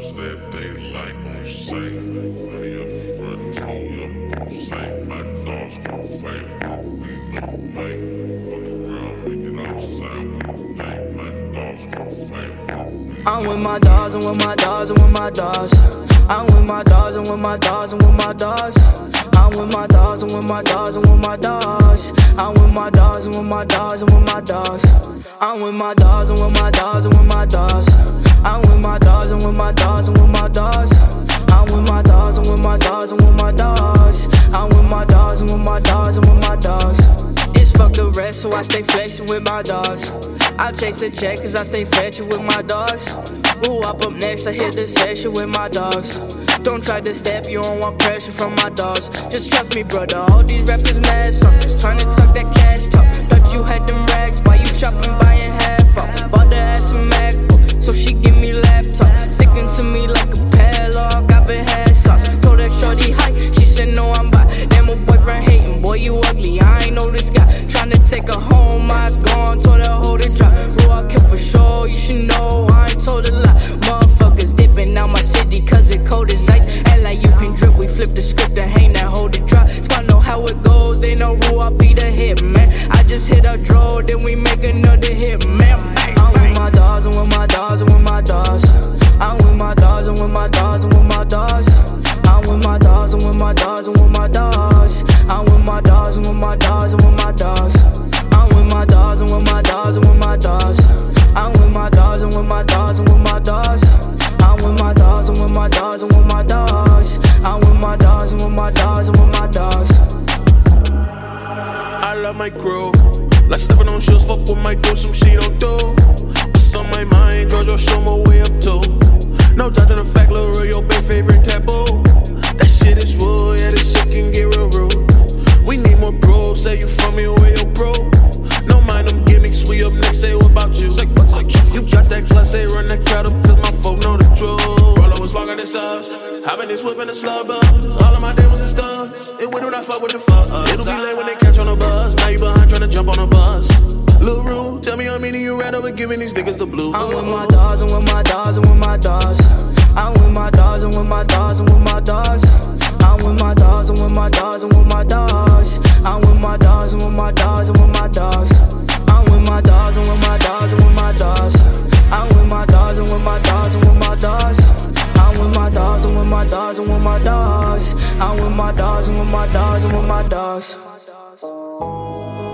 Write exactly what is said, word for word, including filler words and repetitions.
dogs that they like on sight. Money up front, tea up on sight. My dogs gon' fight, we no night. Fuck around, make it outside with night. My dogs gon' fight. I'm with my dogs, I'm with my dogs, I'm with my dogs. I'm with my dogs, I'm with my dogs, I'm with my dogs. I'm with my dogs, I'm with my dogs, I'm with my dogs. I'm with my dogs, I'm with my dogs, I'm with my dogs. I'm with my dogs, I'm with my dogs, I'm with my dogs. I'm with my dogs, I'm with my dogs, I'm with my dogs. I'm with my dogs, I'm with my dogs, I'm with my dogs. I'm with my dogs, I'm with my dogs, I'm with my dogs. It's fuck the rest, so I stay flexing with my dogs. I chase a check cause I stay fetching with my dogs. Who up up next, I hit the session with my dogs. Don't try to step, you don't want pressure from my dogs. Just trust me, brother, all these rappers mad. So I'm just trying to tuck that cash talk. Thought you had them rags, why you shopping buying half off? Bought the ass a MacBook, so she give me laptop. Sticking to me like a padlock, I've been had sauce. Told that shorty hi, she said no I'm by. Damn, my boyfriend hating, boy you ugly, I ain't know this guy. Tryna take her home, eyes gone, told her hold it drop. Bro, I kept for sure, you should know, I ain't told a lie. Motherfuckers dipping out my city cause it cold as ice. Act like you can drip, we flip the script and hang that hold it drop. Squad know how it goes, they know who I be the hit man. I just hit a draw, then we make another hit man. Bang, I'm with my dogs, I'm with my dogs, I'm with my dogs. I'm with my dogs, I'm with my dogs, I'm with my dogs. I'm with my dogs, I'm with my dogs, I'm with my dogs. I'm with my dogs, I'm with my dogs, I'm with my dogs. I'm with my dogs, I'm with my dogs, I'm with my dogs. I'm with my dogs, I'm with my dogs, I'm with my dogs. I'm with my dogs, I'm with my dogs, I'm with my dogs. I'm with my dogs, I'm with my dogs, I'm with my dogs. I love my crew. Like stepping on shoes, fuck with my do some she don't do. What's on my mind, girl, just show my way up to. No judging the fact, Lil' Real, your big favorite taboo. That shit is wood, yeah, this shit can get real rude. We need more bros, say you from me, where your bro. No mind them gimmicks, we up next, say what about you? You got that class, say run that crowd up, cause my folk know the truth. Roll was longer than subs, I've been this whipping a slug bus. All of my day was a studs, and we do not fuck with the fuck up. It'll be late when they catch on the bus, now you behind trying to jump on the bus. Lil' Rue, tell me how many you ran over giving these niggas the blues. I'm with my dogs, I'm with my dogs, I'm with my dogs. I'm with my dogs, I'm with my dogs, I'm with my dogs. I'm with my dogs, I'm with my dogs, I'm with my dogs. I'm with my dogs, I'm with my dogs, I'm with my dogs. I'm with my dogs, I'm with my dogs, I'm with my dogs. I'm with my dogs, I'm with my dogs, I'm with my dogs. I'm with my dogs, I'm with my dogs, I'm with my dogs. I'm with my dogs, I'm with my dogs, I'm with my dogs.